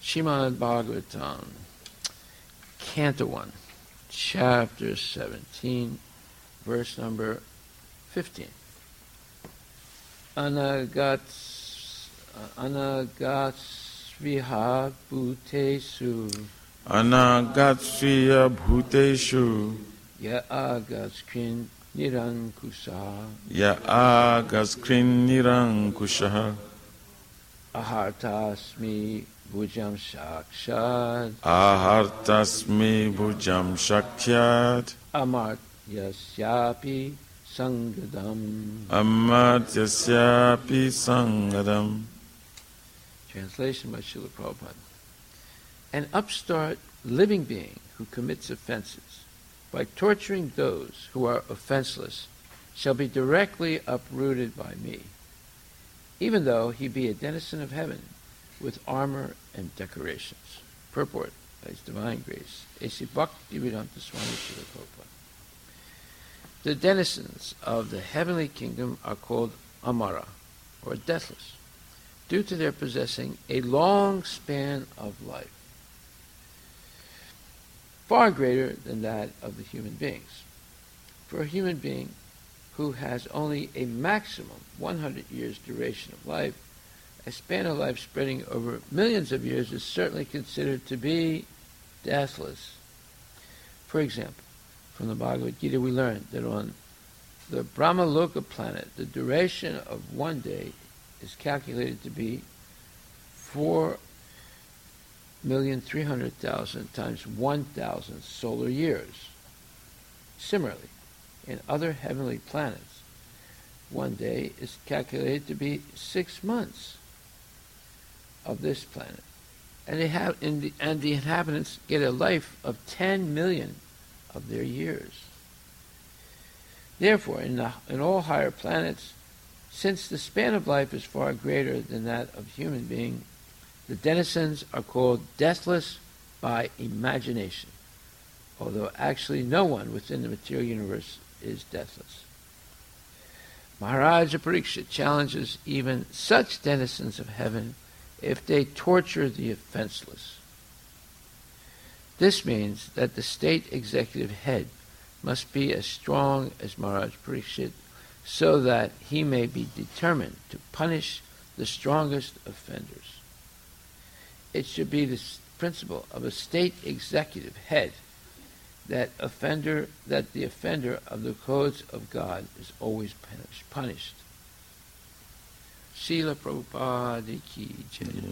Srimad Bhagavatam, Canto 1, Chapter 17, verse number 15. Anagatsviha bhutesu Anagatsviya bhuteshu ya agaskrin nirankusa ahartasmi bhujam shakshad amartyasyapi sangadam. Translation by Srila Prabhupada. An upstart living being who commits offenses by torturing those who are offenseless shall be directly uprooted by me, even though he be a denizen of heaven with armor and decorations. Purport by His Divine Grace, A.C. Bhaktivedanta Swami Srila Prabhupada. The denizens of the heavenly kingdom are called Amara, or deathless, due to their possessing a long span of life, far greater than that of the human beings. For a human being who has only a maximum 100 years duration of life, a span of life spreading over millions of years is certainly considered to be deathless. For example, from the Bhagavad Gita we learned that on the Brahmaloka planet, the duration of one day is calculated to be 4,300,000 times 1,000 solar years. Similarly, in other heavenly planets, one day is calculated to be 6 months of this planet. And the inhabitants get a life of 10 million of their years. Therefore, in all higher planets, since the span of life is far greater than that of human being, the denizens are called deathless by imagination, although actually no one within the material universe is deathless. Maharaja Parikshit challenges even such denizens of heaven if they torture the offenseless. This means that the state executive head must be as strong as Maharaj Parikshit so that he may be determined to punish the strongest offenders. It should be the principle of a state executive head that the offender of the codes of God is always punished. Srila Prabhupada ki jai.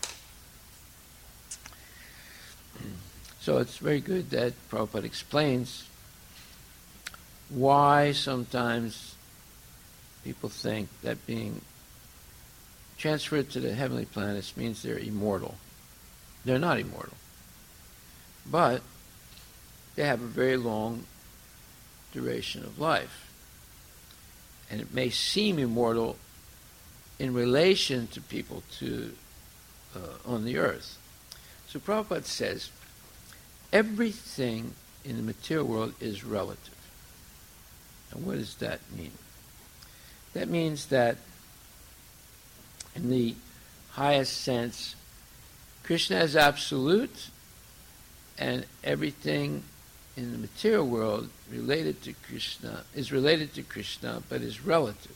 So it's very good that Prabhupada explains why sometimes people think that being transferred to the heavenly planets means they're immortal. They're not immortal. But they have a very long duration of life. And it may seem immortal in relation to people on the earth. So Prabhupada says, everything in the material world is relative. And what does that mean? That means that in the highest sense, Krishna is absolute, and everything in the material world related to Krishna is related to Krishna, but is relative.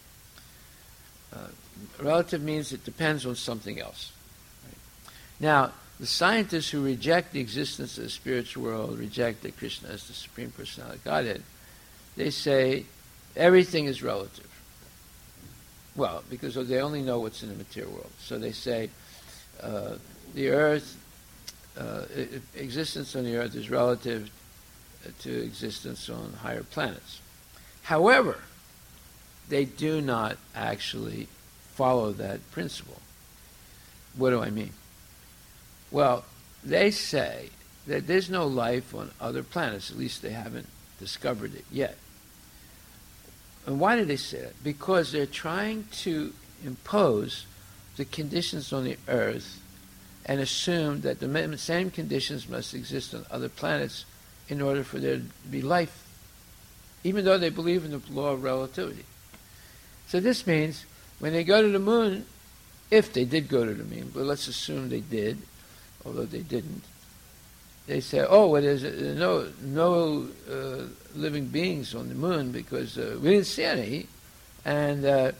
Relative means it depends on something else. Right? Now, the scientists who reject the existence of the spiritual world, reject that Krishna is the Supreme Personality of Godhead, they say everything is relative. Well, because they only know what's in the material world. So they say the earth, existence on the earth is relative to existence on higher planets. However, they do not actually follow that principle. What do I mean? Well, they say that there's no life on other planets, at least they haven't discovered it yet. And why do they say that? Because they're trying to impose the conditions on the earth and assume that the same conditions must exist on other planets in order for there to be life, even though they believe in the law of relativity. So this means when they go to the moon, if they did go to the moon, but let's assume they did, although they didn't. They say, oh, well, there's no living beings on the moon because we didn't see any, and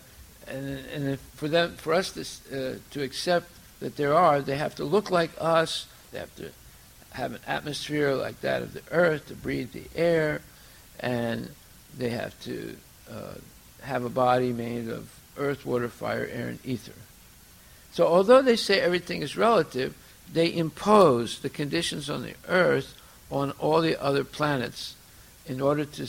for us to accept that there are, they have to look like us. They have to have an atmosphere like that of the Earth to breathe the air, and they have to have a body made of earth, water, fire, air, and ether. So although they say everything is relative, they impose the conditions on the Earth on all the other planets in order to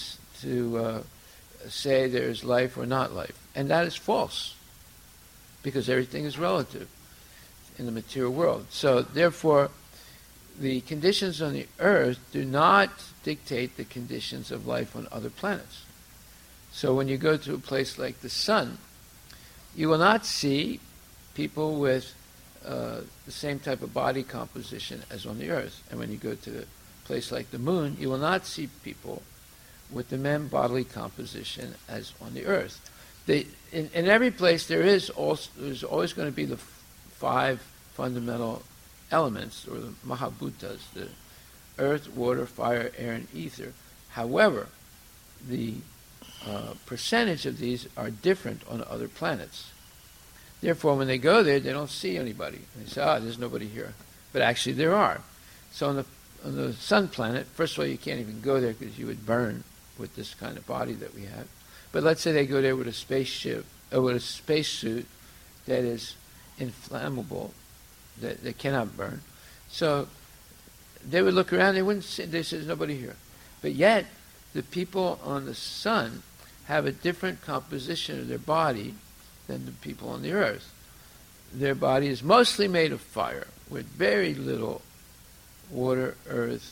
say there is life or not life. And that is false, because everything is relative in the material world. So therefore, the conditions on the Earth do not dictate the conditions of life on other planets. So when you go to a place like the sun, you will not see people with the same type of body composition as on the Earth. And when you go to a place like the moon, you will not see people with the same bodily composition as on the Earth. In every place there's always going to be the five fundamental elements, or the Mahabhutas, the earth, water, fire, air, and ether. However, the percentage of these are different on other planets. Therefore, when they go there, they don't see anybody. They say, there's nobody here. But actually there are. So on the sun planet, first of all, you can't even go there because you would burn with this kind of body that we have. But let's say they go there with a spaceship, or with a spacesuit that is inflammable, that cannot burn. So they would look around, they wouldn't see, they say, there's nobody here. But yet, the people on the sun have a different composition of their body than the people on the Earth. Their body is mostly made of fire, with very little water, earth,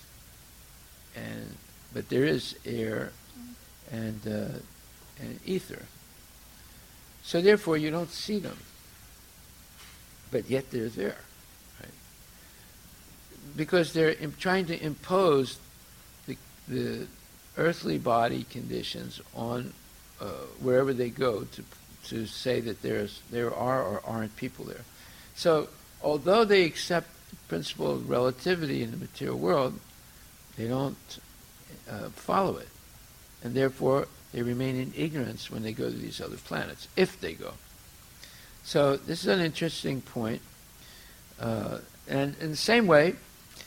but there is air and ether. So therefore, you don't see them, but yet they're there, right? Because they're trying to impose the earthly body conditions on wherever they go to say that there are or aren't people there. So although they accept the principle of relativity in the material world, they don't follow it. And therefore, they remain in ignorance when they go to these other planets, if they go. So this is an interesting point. And in the same way,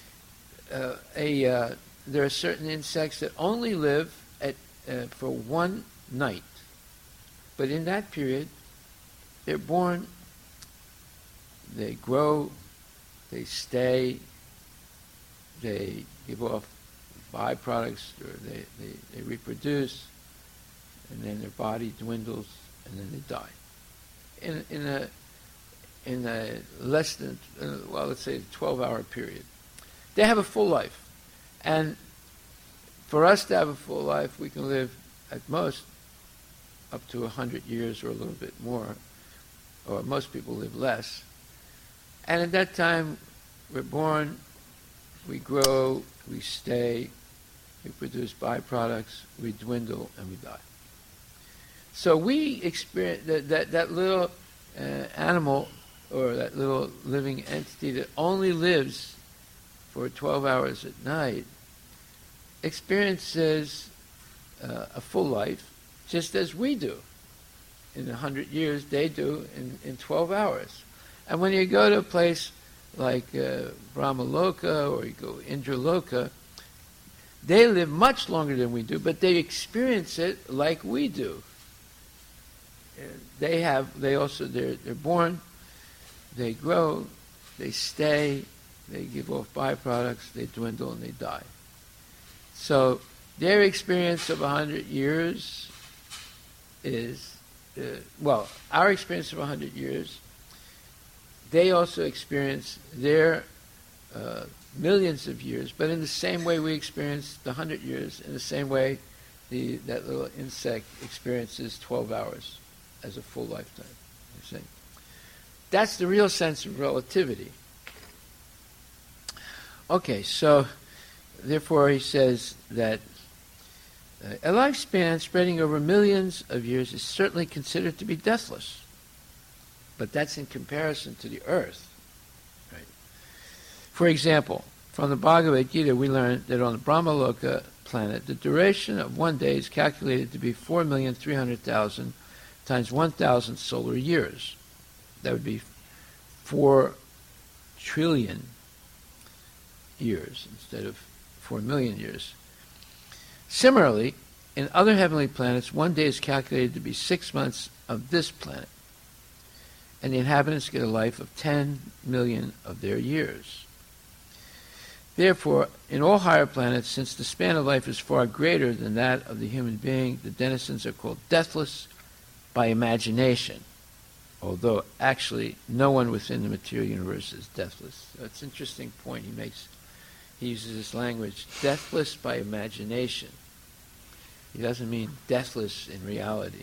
there are certain insects that only live for one night. But in that period, they're born, they grow, they stay, they give off byproducts, or they reproduce, and then their body dwindles, and then they die. In a less than, let's say, 12-hour period. They have a full life. And for us to have a full life, we can live at most up to 100 years or a little bit more, or most people live less. And at that time, we're born, we grow, we stay, we produce byproducts, we dwindle, and we die. So we experience that little animal, or that little living entity that only lives for 12 hours at night, experiences a full life, just as we do. In 100 years, they do in 12 hours. And when you go to a place like Brahmaloka, or you go Indraloka, they live much longer than we do, but they experience it like we do. They're born, they grow, they stay, they give off byproducts, they dwindle, and they die. So their experience of 100 years is, our experience of 100 years, they also experience their millions of years, but in the same way we experience the 100 years, in the same way that little insect experiences 12 hours as a full lifetime. You see? That's the real sense of relativity. Okay, so therefore he says that a lifespan spreading over millions of years is certainly considered to be deathless. But that's in comparison to the earth. Right? For example, from the Bhagavad Gita, we learn that on the Brahmaloka planet, the duration of one day is calculated to be 4,300,000 times 1,000 solar years. That would be 4 trillion years instead of 4 million years. Similarly, in other heavenly planets, one day is calculated to be 6 months of this planet, and the inhabitants get a life of 10 million of their years. Therefore, in all higher planets, since the span of life is far greater than that of the human being, the denizens are called deathless by imagination, although actually no one within the material universe is deathless. That's an interesting point he makes. He uses this language, deathless by imagination. He doesn't mean deathless in reality.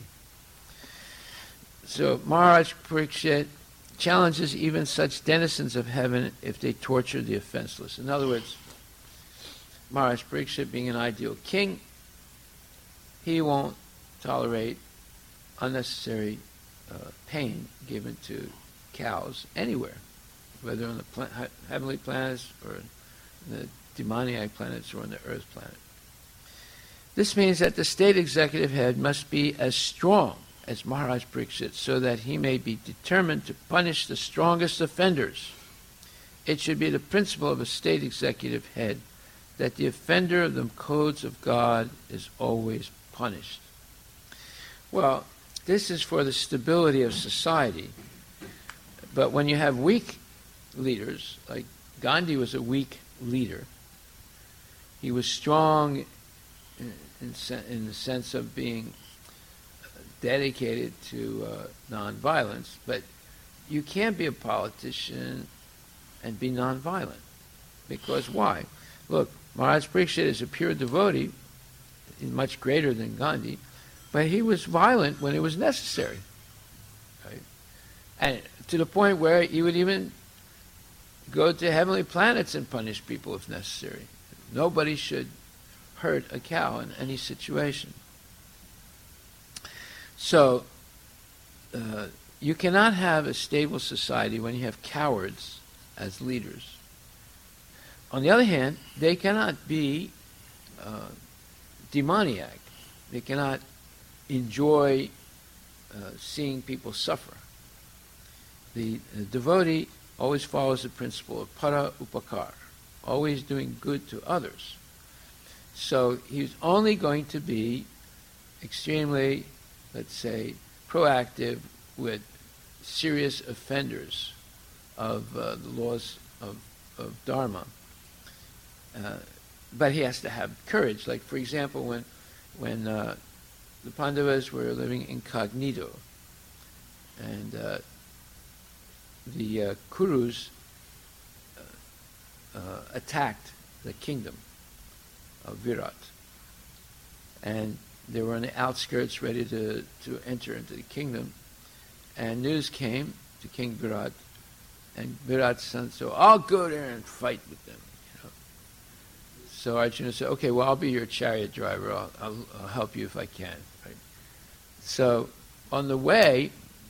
So Maharaj Parikshit challenges even such denizens of heaven if they torture the offenseless. In other words, Maharaj Parikshit, being an ideal king, he won't tolerate unnecessary pain given to cows anywhere, whether on the heavenly planets or the demoniac planets or on the earth planet. This means that the state executive head must be as strong as Maharaj Parikshit so that he may be determined to punish the strongest offenders. It should be the principle of a state executive head that the offender of the codes of God is always punished. Well, this is for the stability of society. But when you have weak leaders, like Gandhi was a weak leader, he was strong in the sense of being dedicated to nonviolence, but you can't be a politician and be nonviolent. Because why? Look, Maharaj Parikshit is a pure devotee, he's much greater than Gandhi, but he was violent when it was necessary. Right? And to the point where he would even go to heavenly planets and punish people if necessary. Nobody should hurt a cow in any situation. So, you cannot have a stable society when you have cowards as leaders. On the other hand, they cannot be demoniac. They cannot enjoy seeing people suffer. The devotee always follows the principle of para upakar, always doing good to others. So he's only going to be extremely, let's say, proactive with serious offenders of the laws of Dharma. But he has to have courage. Like, for example, when the Pandavas were living incognito, and the Kurus attacked the kingdom of Virat, and they were on the outskirts ready to enter into the kingdom, and news came to King Virat, and Virat's son said, I'll go there and fight with them. So Arjuna said, okay, well, I'll be your chariot driver. I'll help you if I can. Right? So on the way,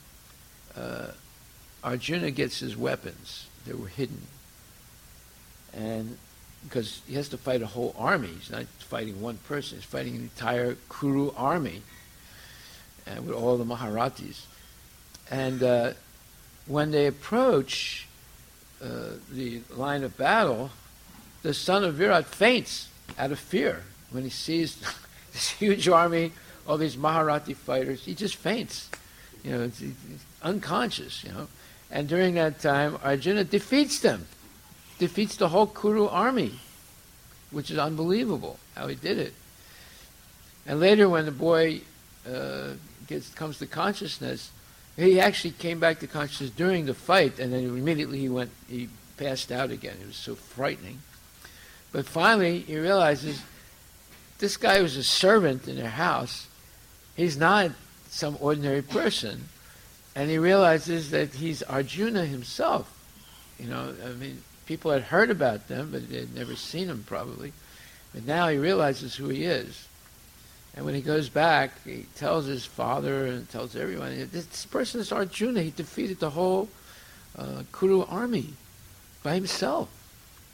Arjuna gets his weapons. They were hidden. And because he has to fight a whole army. He's not fighting one person. He's fighting an entire Kuru army with all the Maharathis. And when they approach the line of battle, the son of Virat faints out of fear when he sees this huge army, all these Maharathi fighters. He just faints. He's unconscious, And during that time, Arjuna defeats them. Defeats the whole Kuru army, which is unbelievable how he did it. And later when the boy comes to consciousness, he actually came back to consciousness during the fight, and then immediately he passed out again. It was so frightening. But finally he realizes this guy was a servant in their house. He's not some ordinary person. And he realizes that he's Arjuna himself. People had heard about them, but they had never seen him probably. But now he realizes who he is. And when he goes back, he tells his father and tells everyone, this person is Arjuna. He defeated the whole Kuru army by himself.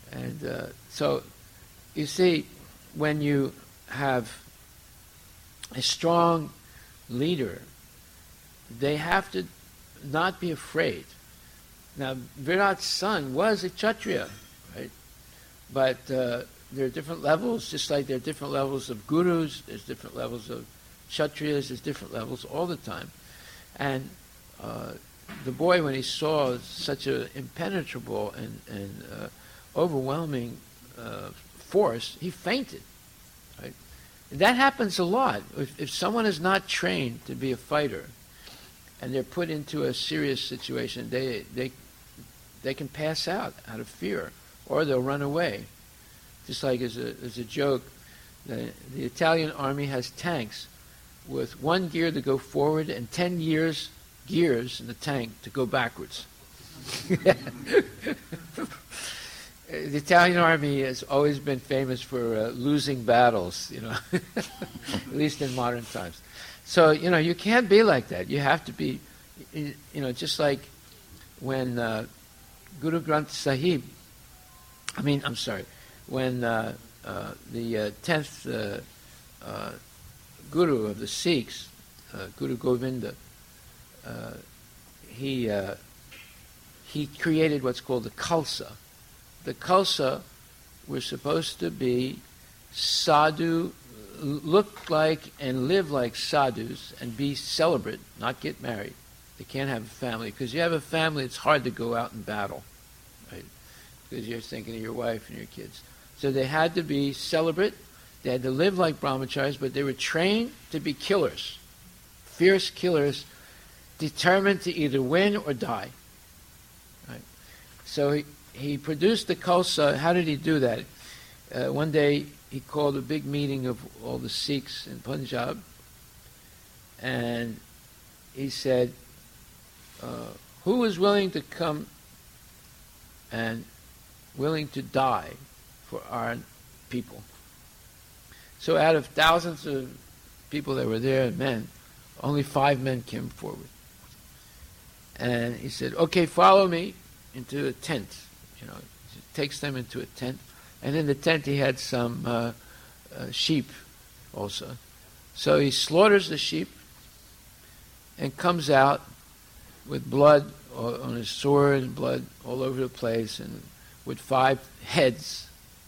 And so, you see, when you have a strong leader, they have to not be afraid. Now, Virat's son was a Kshatriya, right? But there are different levels, just like there are different levels of gurus, there's different levels of Kshatriyas, there's different levels all the time. And the boy, when he saw such an impenetrable and overwhelming force, he fainted. Right? That happens a lot. If someone is not trained to be a fighter, and they're put into a serious situation, they can pass out of fear, or they'll run away. Just like as a joke, the Italian army has tanks with 1 gear to go forward and 10 gears in the tank to go backwards. The Italian army has always been famous for losing battles, at least in modern times. So, you can't be like that. You have to be, just like when Guru Granth Sahib, when the 10th Guru of the Sikhs, Guru Govinda, he created what's called the Khalsa. The Khalsa were supposed to be sadhu, look like and live like sadhus, and be celibate, not get married. They can't have a family, because you have a family, it's hard to go out and battle, right? Because you're thinking of your wife and your kids. So they had to be celibate. They had to live like brahmacharis, but they were trained to be killers, fierce killers, determined to either win or die. Right? So he produced the Khalsa. How did he do that? One day he called a big meeting of all the Sikhs in Punjab, and he said, who is willing to come and willing to die for our people? So out of thousands of people that were there, men, only 5 men came forward. And he said, okay, follow me into a tent. He takes them into a tent. And in the tent he had some sheep also. So he slaughters the sheep and comes out with blood on his sword and blood all over the place, and with 5 heads.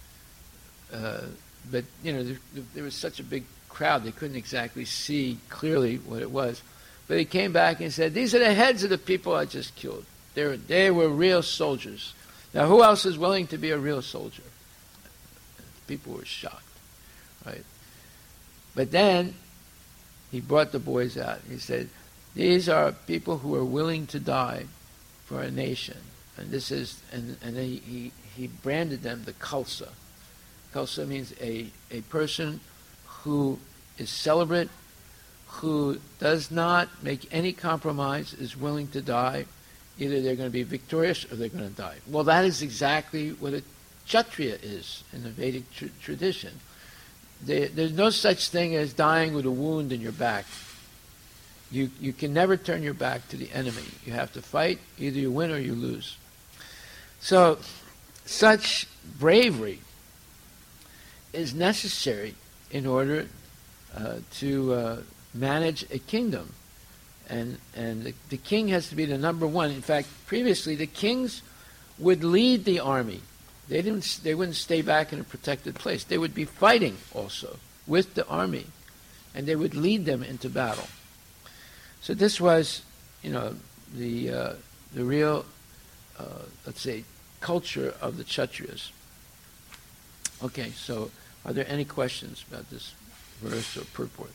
But, there was such a big crowd, they couldn't exactly see clearly what it was. But he came back and said, these are the heads of the people I just killed. They were real soldiers. Now, who else is willing to be a real soldier? People were shocked, right? But then he brought the boys out. He said, these are people who are willing to die for a nation. And this is, and then he branded them the Khalsa. Khalsa means a person who is celibate, who does not make any compromise, is willing to die. Either they're going to be victorious or they're going to die. Well, that is exactly what a Kshatriya is in the Vedic tradition. There's no such thing as dying with a wound in your back. You can never turn your back to the enemy. You have to fight. Either you win or you lose. So, such bravery is necessary in order to manage a kingdom. And the king has to be the number one. In fact, previously the kings would lead the army. They wouldn't stay back in a protected place. They would be fighting also with the army, and they would lead them into battle. So this was, the real, let's say, culture of the Kshatriyas. Okay, so are there any questions about this verse or purport?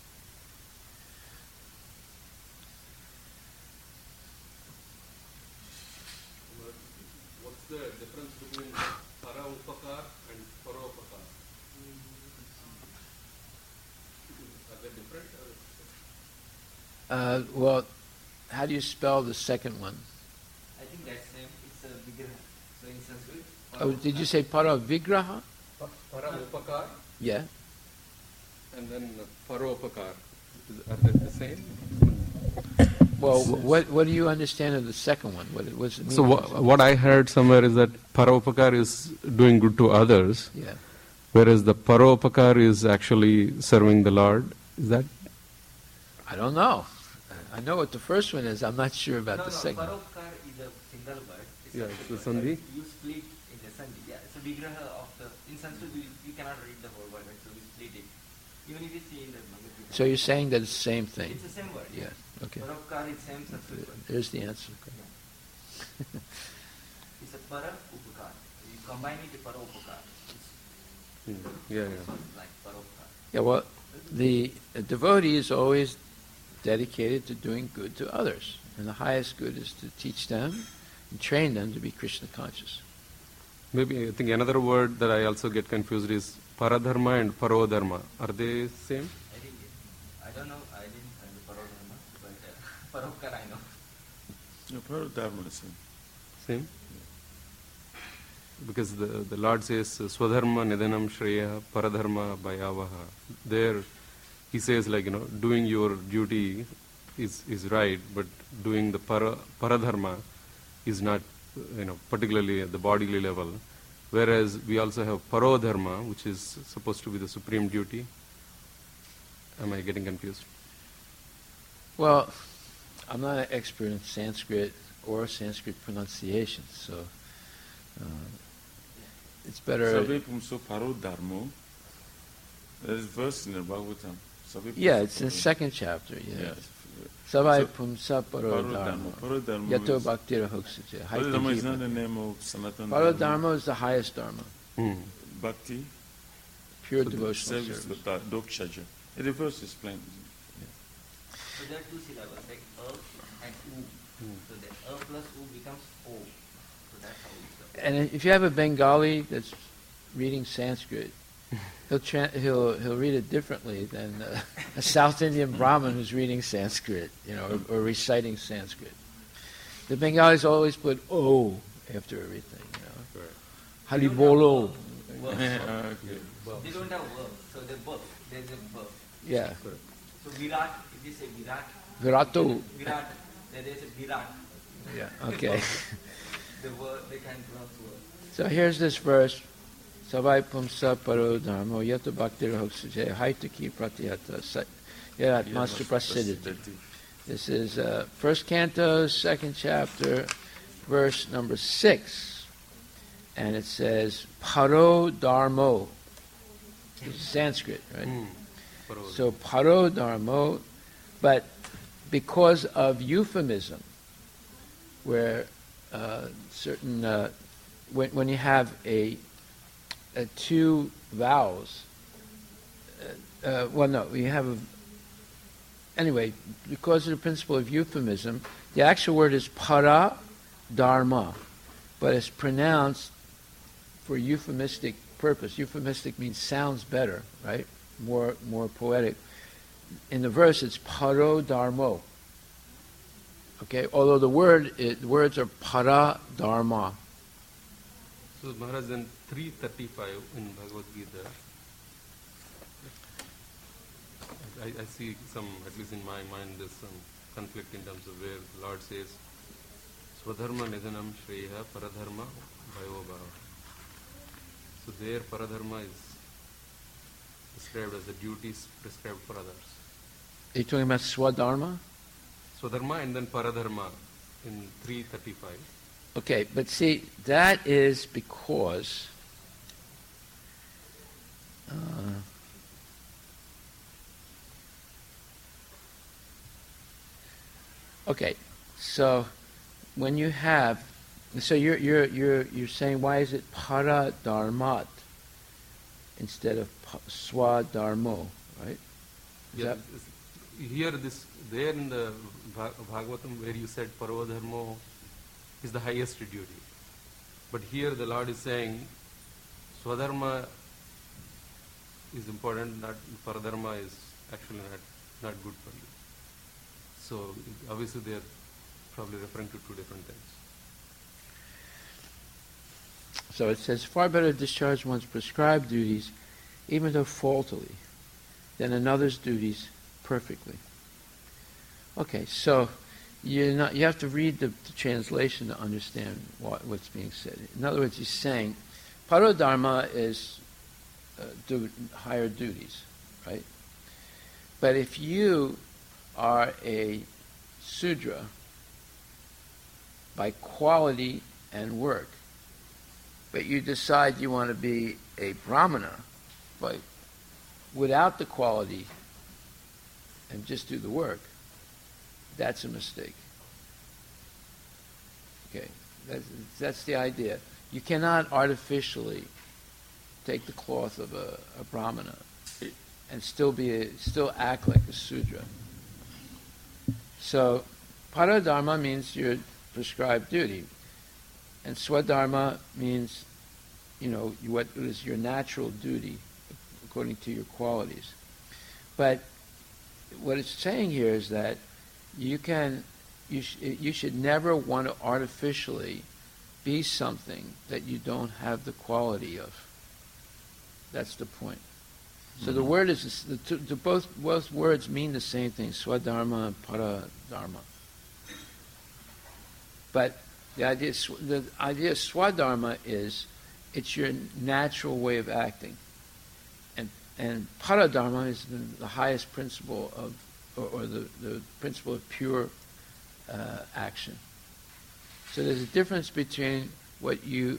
What's the difference between para upakar and paropakar? Are they different? Well, how do you spell the second one? I think that's same. It's a vigraha. So in Sanskrit. Oh, did you say para vigraha? Para upakar Yeah. and then paropakar. Are they the same? Well, what do you understand of the second one? What does it mean? So what I heard somewhere is that Paropakar is doing good to others, Yeah. whereas the Paropakar is actually serving the Lord. Is that? I don't know. I know what the first one is. I'm not sure about No, the no, second one. Paropkar is a single word. It's Yeah, a it's single the word. Sandhi. You split in the Sandhi. Yeah, it's a vigraha of the. In Sanskrit, you cannot read the whole word, right? So we split it. Even if you see in the Bhagavad Gita. So you're saying that it's the same thing? It's the same word. Yeah. Okay. Paropkar is same Sanskrit word. There's the answer. It's a para upakar. You combine it with para upakar. Yeah, It's like paropkar. Yeah, well, the devotee is always dedicated to doing good to others. And the highest good is to teach them and train them to be Krishna conscious. Maybe I think another word that I also get confused is Paradharma and Parodharma. Are they same? I don't know. I didn't find the parodharma, but paropkar I know. No, Parodharma is Same? Because the Lord says, Swadharma Nidanam Shreya Paradharma Bhayavaha. There he says, like, doing your duty is right, but doing the Paradharma is not, particularly at the bodily level. Whereas we also have Parodharma, which is supposed to be the supreme duty. Am I getting confused? Well, I'm not an expert in Sanskrit or Sanskrit pronunciation, so it's better... Savipumso Parodharmo. There is a verse in the Bhagavatam. Yeah, it's in the second chapter. Yeah. Yes. Savai pumsa parodharma. Parodharma. Yato is- bhaktira hoksate. Parodharma is not the name of Sanatana. Parodharma is the highest dharma. Bhakti. Pure for the devotional service service. to the Dokshaja. The verse is plain. So there are two syllables, like and u. So the plus u becomes o. So that's how we go. And if you have a Bengali that's reading Sanskrit, he'll read it differently than a South Indian Brahmin who's reading Sanskrit, or reciting Sanskrit. The Bengalis always put O after everything, Hari bolo. Verb. Okay. They don't have verb, so they're both. There's a verb. Yeah. So Virat, if you say Virat, Virato. Virat, then there's a Virat. Yeah. Okay. The word, they can pronounce words. So here's this verse. Savai pumsa paro dharmo yato bhaktir hoksuje haitaki pratyata yarat master prasiditi. This is first canto, second chapter, verse number 6. And it says, paro dharmo. It's Sanskrit, right? So paro dharmo, but because of euphemism, where certain, when you have two vowels, anyway, because of the principle of euphemism, the actual word is para dharma, but it's pronounced for euphemistic purpose. Euphemistic means sounds better, right? More poetic. In the verse, it's paro dharmo. Okay, although the words are para dharma. So Maharaj, then 335 in Bhagavad Gita, I see some, at least in my mind, there's some conflict in terms of where the Lord says, Swadharma Nidanam Shreya Paradharma Bhayo Bhava. So there Paradharma is described as the duties prescribed for others. Are you talking about swadharma? Swadharma and then Paradharma in 335. Okay, but see, that is because okay, so when you have, so you're saying, why is it para dharmat instead of swadharmo, right? Yeah, here there in the Bhagavatam where you said Parodharmo is the highest duty. But here the Lord is saying Swadharma is important, not Paradharma is actually not good for you. So obviously they are probably referring to two different things. So it says, far better to discharge one's prescribed duties, even though faultily, than another's duties perfectly. Okay, so You have to read the translation to understand what's being said. In other words, he's saying, paradharma is higher duties, right? But if you are a Sudra by quality and work, but you decide you want to be a Brahmana, but without the quality and just do the work, that's a mistake. Okay, that's the idea. You cannot artificially take the cloth of a Brahmana and still act like a Sudra. So, paradharma means your prescribed duty, and swadharma means, what is your natural duty according to your qualities. But what it's saying here is that you should never want to artificially be something that you don't have the quality of. That's the point. So the word is both words mean the same thing, swadharma and paradharma. But the idea of swadharma is it's your natural way of acting, and paradharma is the highest principle of, or the principle of pure action. So there's a difference between what you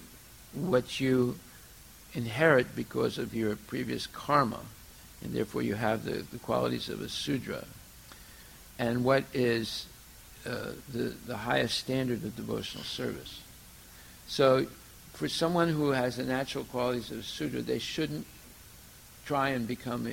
inherit because of your previous karma, and therefore you have the qualities of a Sudra, and what is the highest standard of devotional service. So for someone who has the natural qualities of a Sudra, they shouldn't try and become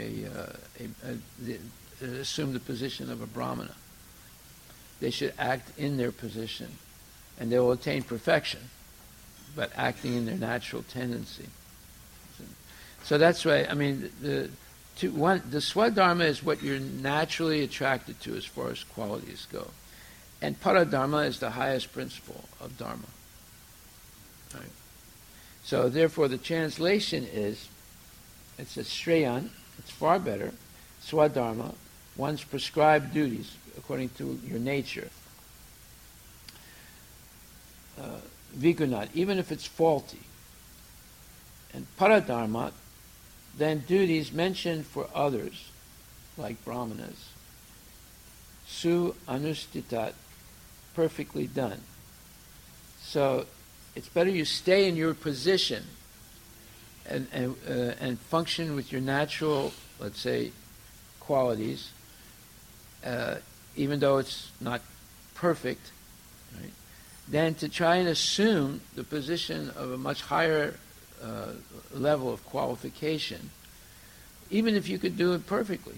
assume the position of a Brahmana. They should act in their position, and they will attain perfection, but acting in their natural tendency. So that's why, the swadharma is what you're naturally attracted to as far as qualities go. And paradharma is the highest principle of dharma. Right? So therefore the translation is, it says shreyan, it's far better, swadharma, one's prescribed duties according to your nature. Vigunat, even if it's faulty. And paradharma, then duties mentioned for others, like brahmanas, su anustitat, perfectly done. So it's better you stay in your position and function with your natural, let's say, qualities, even though it's not perfect, right? Than to try and assume the position of a much higher level of qualification, even if you could do it perfectly.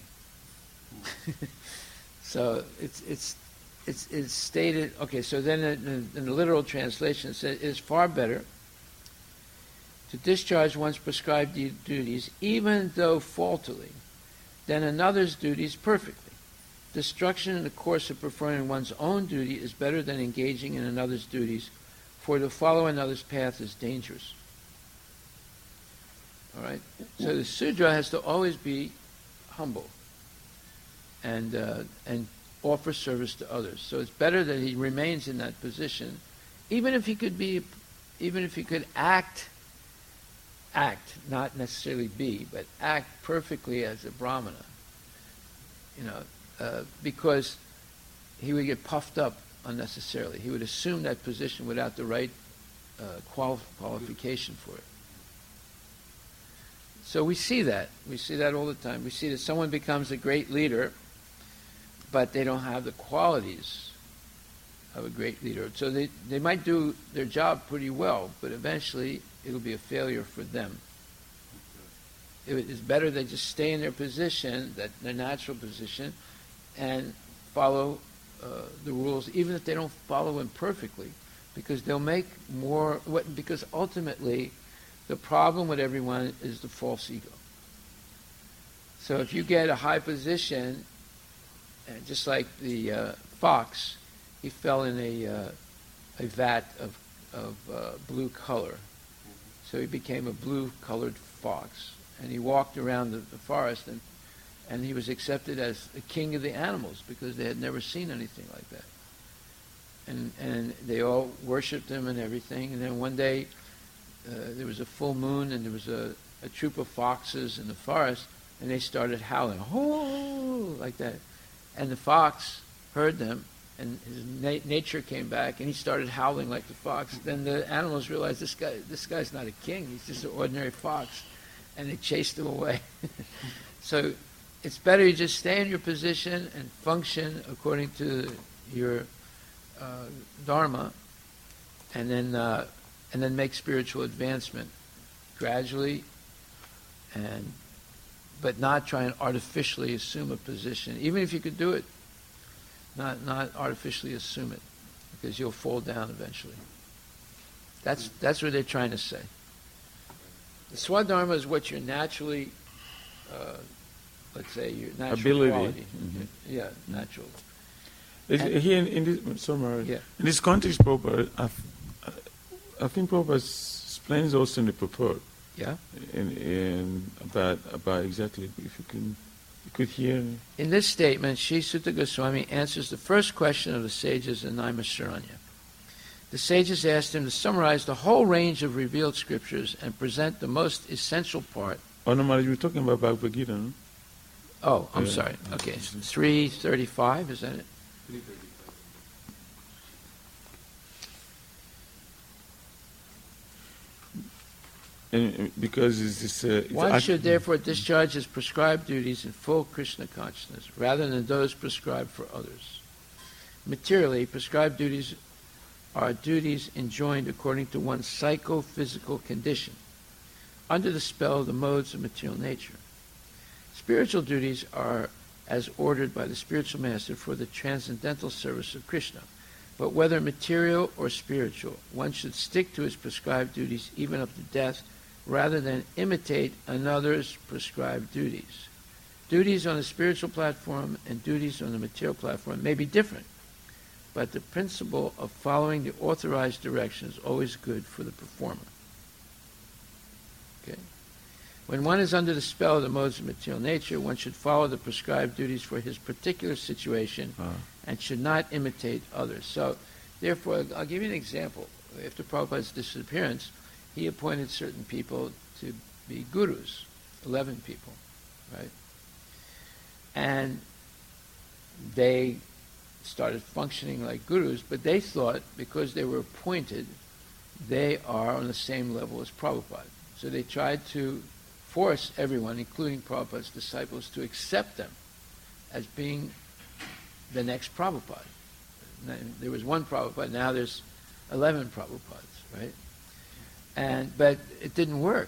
So it's stated. Okay, so then in the literal translation it says, it is far better to discharge one's prescribed duties, even though faultily, than another's duties perfectly. Destruction in the course of performing one's own duty is better than engaging in another's duties, for to follow another's path is dangerous. All right? So the Sudra has to always be humble and offer service to others. So it's better that he remains in that position, even if he could act, not necessarily be, but act perfectly as a Brahmana. Because he would get puffed up unnecessarily. He would assume that position without the right qualification for it. So we see that. We see that all the time. We see that someone becomes a great leader, but they don't have the qualities of a great leader. So they might do their job pretty well, but eventually it'll be a failure for them. It is better they just stay in their position, their natural position, and follow the rules, even if they don't follow them perfectly, because they'll make more. Because ultimately, the problem with everyone is the false ego. So if you get a high position, and just like the fox, he fell in a vat of blue color, so he became a blue-colored fox, and he walked around the forest, and he was accepted as the king of the animals because they had never seen anything like that. and they all worshipped him and everything. And then one day, there was a full moon, and there was a troop of foxes in the forest, and they started howling, oh, like that. And the fox heard them, and his nature came back, and he started howling like the fox. Then the animals realized this guy's not a king; he's just an ordinary fox, and they chased him away. So it's better you just stay in your position and function according to your dharma, and then make spiritual advancement gradually, but not try and artificially assume a position. Even if you could do it, not artificially assume it, because you'll fall down eventually. That's what they're trying to say. The Swadharma is what you're naturally, let's say, your natural Ability. quality. Mhm. Yeah, natural. Here in this, sorry, Yeah. in this context, Prabhupada, I think Prabhupada explains also in the purport, Yeah. in about exactly, if you could hear. In this statement, Sri Sutta Goswami answers the first question of the sages in Naimisharanya. The sages asked him to summarize the whole range of revealed scriptures and present the most essential part. Oh no, Maharaj, you were talking about Bhagavad Gita, no? Oh, I'm Yeah. sorry. Okay, 335, is that it? 335. And because it's One should therefore discharge his prescribed duties in full Krishna consciousness, rather than those prescribed for others. Materially, prescribed duties are duties enjoined according to one's psychophysical condition, under the spell of the modes of material nature. Spiritual duties are as ordered by the spiritual master for the transcendental service of Krishna. But whether material or spiritual, one should stick to his prescribed duties even up to death, rather than imitate another's prescribed duties. Duties on the spiritual platform and duties on the material platform may be different, but the principle of following the authorized direction is always good for the performer. Okay? When one is under the spell of the modes of material nature, one should follow the prescribed duties for his particular situation and should not imitate others. So, therefore, I'll give you an example. After Prabhupada's disappearance, he appointed certain people to be gurus, 11 people, right? And they started functioning like gurus, but they thought because they were appointed, they are on the same level as Prabhupada. So they tried to force everyone, including Prabhupada's disciples, to accept them as being the next Prabhupada. There was one Prabhupada, now there's 11 Prabhupads, right? But it didn't work.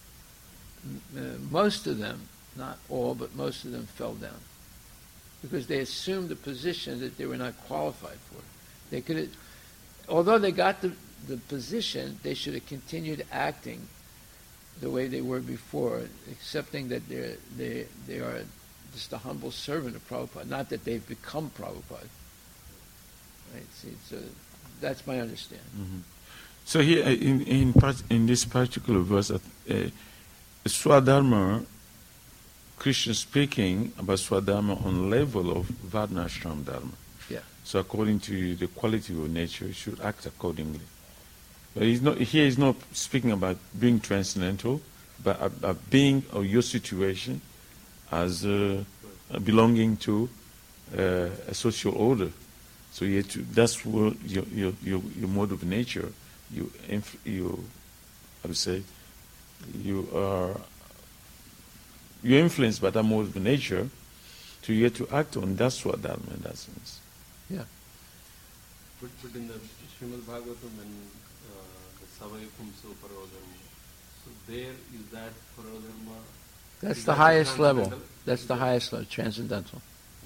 Most of them, not all, but most of them fell down because they assumed a position that they were not qualified for. They could have, although they got the position, they should have continued acting the way they were before, accepting that they are just a humble servant of Prabhupada, not that they've become Prabhupada. Right? See, so that's my understanding. Mm-hmm. So here in this particular verse, Swadharma, Krishna speaking about Swadharma on level of Varnashram Dharma. Yeah. So according to the quality of nature, you should act accordingly. But he's not speaking about being transcendental, but about being or your situation as belonging to a social order. So that's what your mode of nature. You're influenced by that mode of nature to act on that Swadharma in that sense. Yeah. But in the Srimad Bhagavatam, when the Savai Pumso Parodharma, so there is that Parodharma. That's the highest level. That's the highest level, transcendental.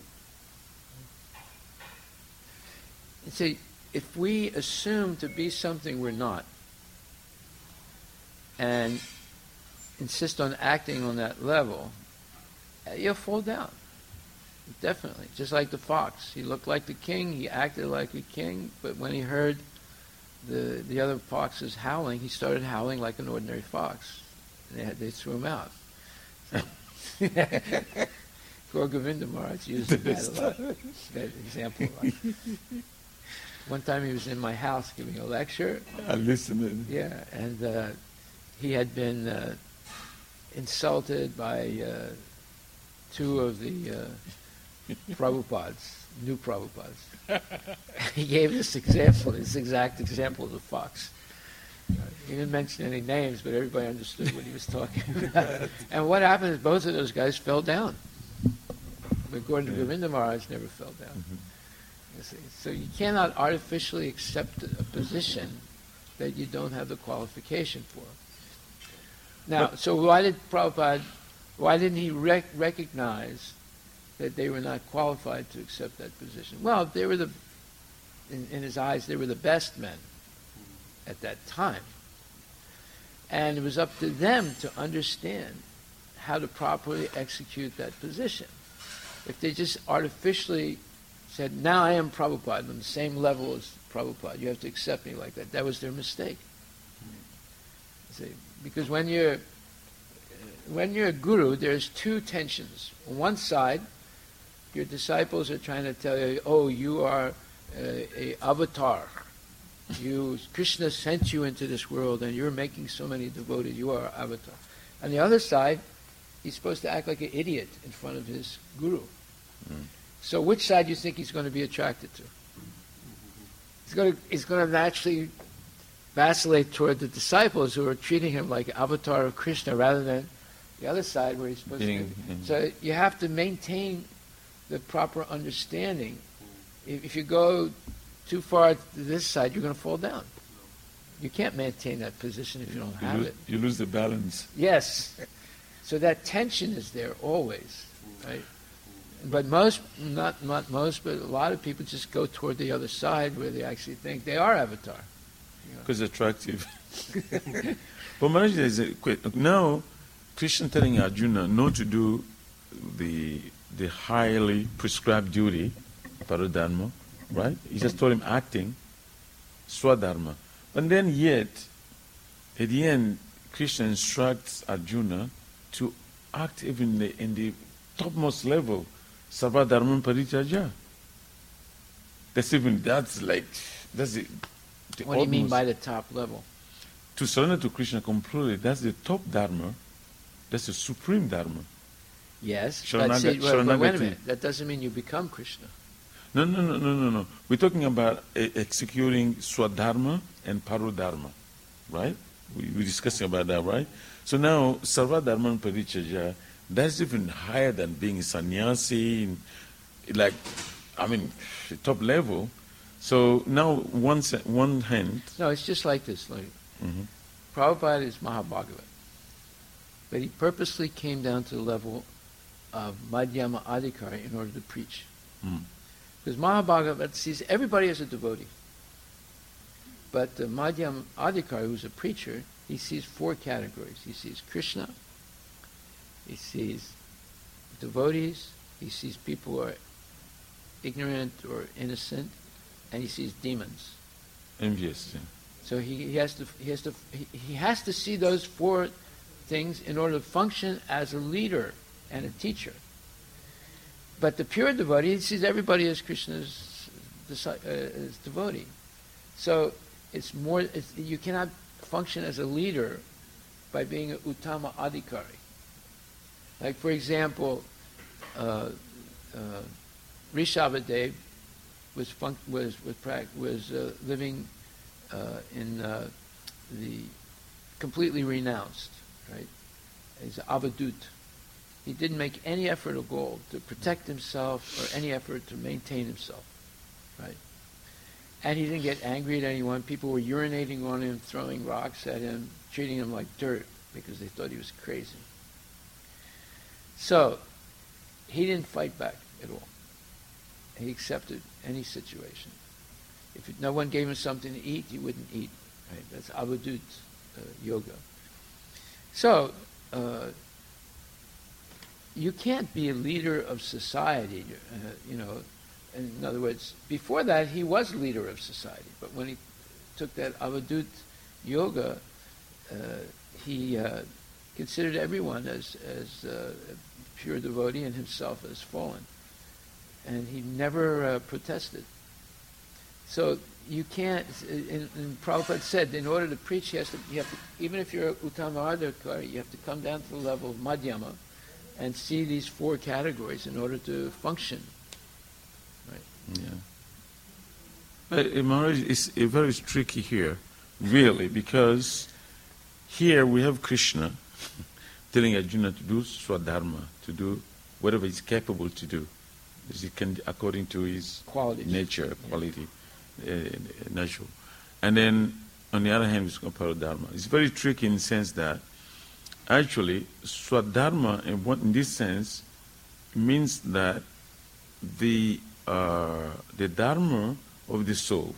You see, if we assume to be something we're not, and insist on acting on that level, you'll fall down. Definitely. Just like the fox. He looked like the king, he acted like a king, but when he heard the other foxes howling, he started howling like an ordinary fox. And they threw him out. Gaur Govinda Maharaj used that a lot. That example a lot. One time he was in my house giving a lecture. I listened. Yeah, and he had been insulted by two of the Prabhupads, new Prabhupads. He gave this exact example of the fox. He didn't mention any names, but everybody understood what he was talking about. And what happened is both of those guys fell down. But Gordon Govinda Maharaj never fell down. Mm-hmm. You see. So you cannot artificially accept a position that you don't have the qualification for. Now, so why didn't he recognize that they were not qualified to accept that position? Well, they were in his eyes, they were the best men at that time. And it was up to them to understand how to properly execute that position. If they just artificially said, now I am Prabhupada, I'm on the same level as Prabhupada, you have to accept me like that, that was their mistake. See, because when you're a guru, there's two tensions. On one side, your disciples are trying to tell you, oh, you are a avatar. Krishna sent you into this world and you're making so many devotees, you are an avatar. On the other side, he's supposed to act like an idiot in front of his guru. So which side do you think he's going to be attracted to? He's going to naturally vacillate toward the disciples who are treating him like avatar of Krishna rather than the other side where he's supposed to be. So you have to maintain the proper understanding. If you go too far to this side, you're going to fall down. You can't maintain that position if you don't have it. You lose the balance. Yes. So that tension is there always, right? But not most, but a lot of people just go toward the other side where they actually think they are avatar. Because attractive. But Maharaj, there's a now Krishna telling Arjuna not to do the highly prescribed duty, paradharma, right? He just told him acting, swadharma. And then yet, at the end, Krishna instructs Arjuna to act even in the topmost level, sarvadharman parityajya. That's the What do you mean by the top level? To surrender to Krishna completely, that's the top dharma. That's the supreme dharma. Yes, Sharanagati. but wait a minute. That doesn't mean you become Krishna. No. We're talking about executing swadharma and parodharma, right? We're discussing about that, right? So now, sarvadharman parityajya, that's even higher than being sannyasi, top level. So now, one hand. No, it's just like this. Prabhupada is Mahabhagavat. But he purposely came down to the level of Madhyama Adhikari in order to preach. Because Mahabhagavat sees everybody as a devotee. But the Madhyama Adhikari, who's a preacher, he sees four categories. He sees Krishna, he sees devotees, he sees people who are ignorant or innocent, and he sees demons. Envious. Yeah. So he has to see those four things in order to function as a leader and a teacher. But the pure devotee, he sees everybody as Krishna's as devotee. So you cannot function as a leader by being an Uttama Adhikari. Like, for example, Rishabhadev was living in the completely renounced, right? He's avadut. He didn't make any effort at all to protect himself or any effort to maintain himself, right? And he didn't get angry at anyone. People were urinating on him, throwing rocks at him, treating him like dirt because they thought he was crazy. So he didn't fight back at all. He accepted any situation. If no one gave him something to eat, he wouldn't eat. Right? That's avadut yoga. So you can't be a leader of society. In other words, before that he was leader of society, but when he took that avadut yoga, he considered everyone as a pure devotee and himself as fallen, and he never protested. So you can't, and Prabhupada said, in order to preach, you have to, even if you're Uttama Adhikari, you have to come down to the level of Madhyama and see these four categories in order to function. Right? Yeah. But Maharaj, it's very tricky here, really, because here we have Krishna telling Arjuna to do Swadharma, to do whatever he's capable to do, as he can, according to his Qualities. nature, quality, natural. And then, on the other hand, it's Paradharma. It's very tricky in the sense that, actually, Swadharma, in this sense, means that the Dharma of the soul.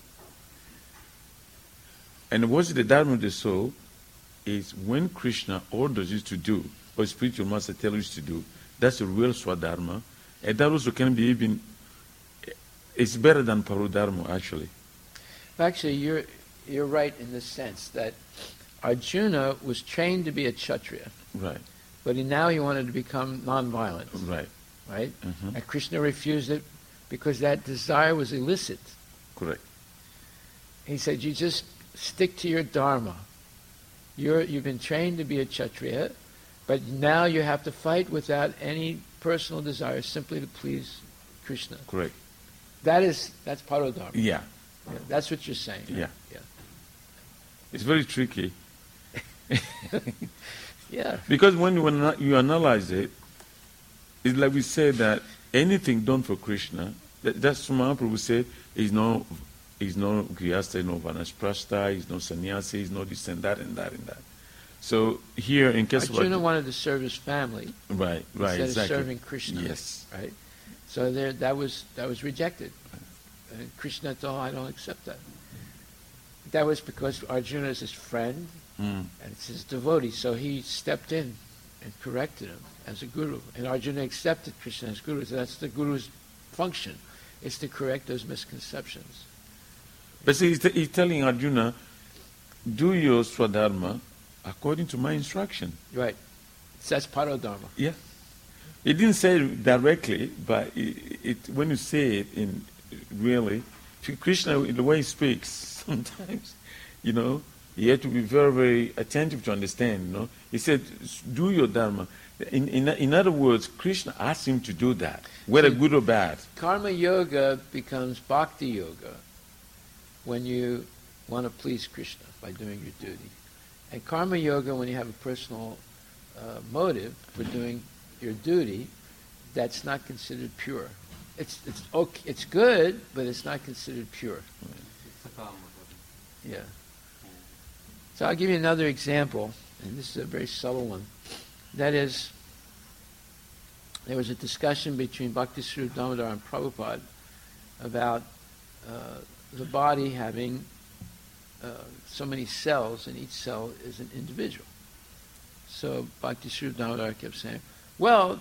And what's the Dharma of the soul? Is when Krishna orders you to do, or spiritual master tells you to do, that's the real Swadharma. And that also can be even, it's better than Paradharma, actually. Actually, you're right in the sense that Arjuna was trained to be a Kshatriya, Right, but now he wanted to become non-violent, right. right? Mhm. And Krishna refused it because that desire was illicit. Correct. He said, you just stick to your dharma. You've been trained to be a Kshatriya, but now you have to fight without any personal desire, simply to please Krishna. Correct. That's Paradharma. Yeah, Yeah, that's what you're saying. yeah. Yeah. It's very tricky. Yeah. Because when you analyze it, it's like we say that anything done for Krishna, that's Mahaprabhu said, is no Grihastha, no Vanaprastha, is no sannyasi, is no this and that and that and that. So here in case Arjuna wanted to serve his family right, instead exactly. of serving Krishna. Yes. Right? So that was rejected. And Krishna told, I don't accept that. That was because Arjuna is his friend Mm. and it's his devotee, so he stepped in and corrected him as a guru. And Arjuna accepted Krishna as guru. So that's the guru's function, is to correct those misconceptions. But see, he's telling Arjuna, do your Swadharma according to my instruction. Right. So that's Paradharma. Yeah. He didn't say it directly, but when you say it in really, Krishna, the way he speaks, sometimes, you have to be very, very attentive to understand, He said, do your dharma. In other words, Krishna asked him to do that, whether good or bad. Karma yoga becomes bhakti yoga when you want to please Krishna by doing your duty. And karma yoga, when you have a personal motive for doing your duty, that's not considered pure. It's okay, it's good, but it's not considered pure. It's a karma. Yeah. So I'll give you another example, and this is a very subtle one. That is, there was a discussion between Bhaktiswarupa Damodar and Prabhupada about the body having so many cells, and each cell is an individual. So Bhaktiswarupa Damodar kept saying, "Well,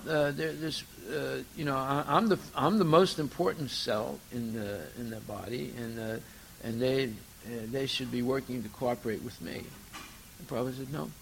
I'm the most important cell in the body, and they should be working to cooperate with me." And Prabhupada said, "No.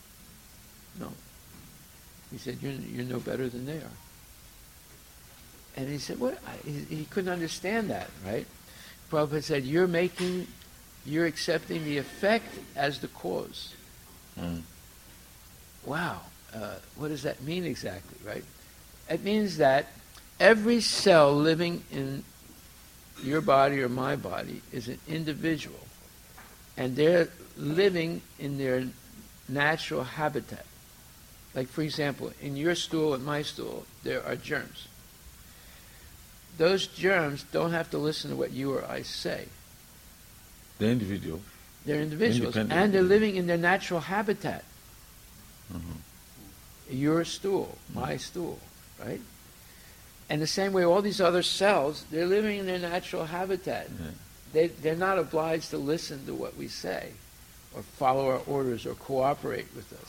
He said, "You're no better than they are." And he said, "What?" He couldn't understand that, right? Prabhupada said, "You're accepting the effect as the cause." Mm. Wow. What does that mean exactly, right? It means that every cell living in your body or my body is an individual, and they're living in their natural habitat. Like, for example, in your stool and my stool, there are germs. Those germs don't have to listen to what you or I say. The individual. They're individuals, Independent. and they're living in their natural habitat. Mhm. Your stool, my stool, right? And the same way, all these other cells, they're living in their natural habitat. Yeah. They're not obliged to listen to what we say or follow our orders or cooperate with us.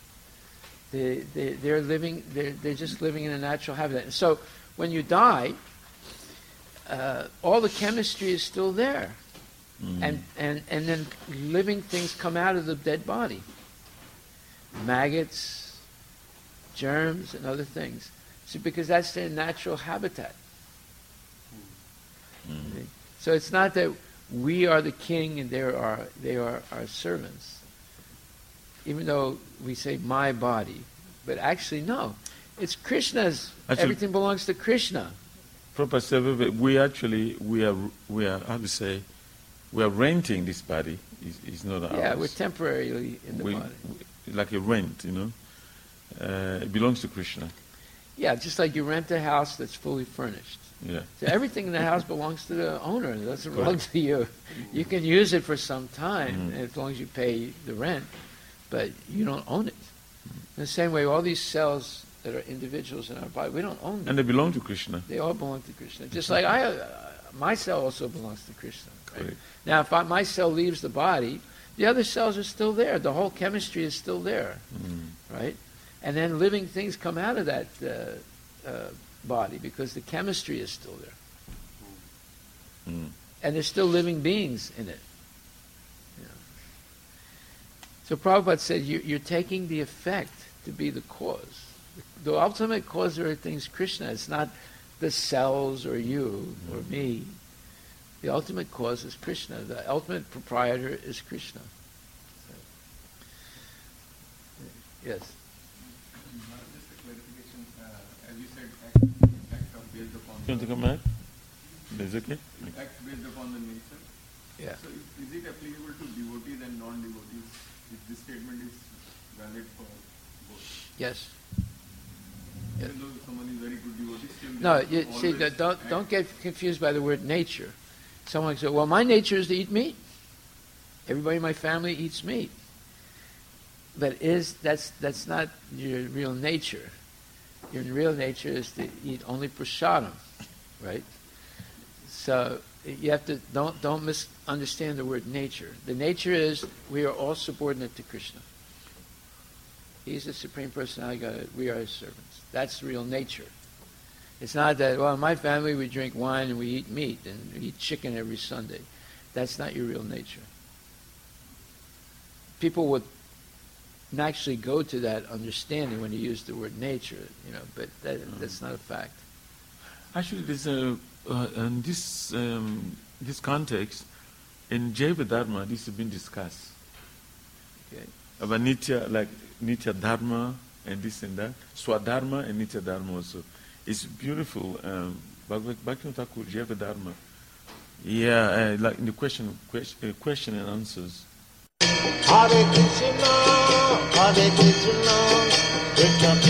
They're just living in a natural habitat. And so when you die, all the chemistry is still there. Mm. And then living things come out of the dead body. Maggots, germs, and other things. So because that's their natural habitat. Mm. So it's not that we are the king and they are our servants. Even though we say my body, but actually no, it's Krishna's. Actually- Everything belongs to Krishna. Prabhupada, we are how to say, we are renting this body. It's not ours. Yeah, we're temporarily in the We- body. like a rent, it belongs to Krishna. Yeah, just like you rent a house that's fully furnished. Yeah. So everything in the house belongs to the owner. It doesn't belong Correct. to you. You can use it for some time Mhm. as long as you pay the rent, but you don't own it. In the same way, all these cells that are individuals in our body, we don't own them. And they belong to Krishna. They all belong to Krishna. Just like my cell also belongs to Krishna. Right? Correct. Now, if my cell leaves the body, the other cells are still there. The whole chemistry is still there, right? And then living things come out of that body because the chemistry is still there. Mm. And there's still living beings in it. Yeah. So Prabhupada said, you're taking the effect to be the cause. The ultimate cause of everything is Krishna. It's not the cells or you or me. The ultimate cause is Krishna. The ultimate proprietor is Krishna. Yes. Just a clarification. As you said, acts are based upon You want to come back? Is it okay? acts based upon the nature. Yeah. So is it applicable to devotees and non-devotees? If this statement is valid for both, Yes. Yeah. even though someone is very good devotee, still No, they you see, always don't act- get confused by the word nature. Someone says, well, my nature is to eat meat. Everybody in my family eats meat. But that's not your real nature. Your real nature is to eat only prasadam, right? So you have to don't misunderstand the word nature. The nature is we are all subordinate to Krishna. He's the Supreme Personality of God. We are His servants. That's real nature. It's not that, well, in my family we drink wine and we eat meat and we eat chicken every Sunday. That's not your real nature. People would naturally go to that understanding when you use the word nature, but that's not a fact. Actually, there's in this context, in Jaiva Dharma, this has been discussed. Okay. About Nitya, like Nitya Dharma and this and that, Swadharma and Nitya Dharma also. It's beautiful. Bhaktivinoda Thakur, Jaiva Dharma. Yeah, like in the question and answers. Hare Krishna, Krishna